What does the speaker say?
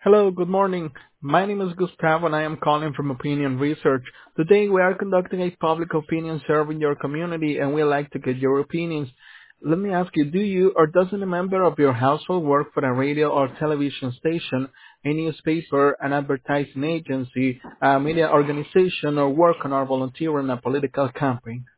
Hello, good morning. My name is Gustavo and I am calling from Opinion Research. Today we are conducting a public opinion survey in your community and we like to get your opinions. Let me ask you, do you or doesn't a member of your household work for a radio or television station, a newspaper, an advertising agency, a media organization, or work on or volunteer in a political campaign?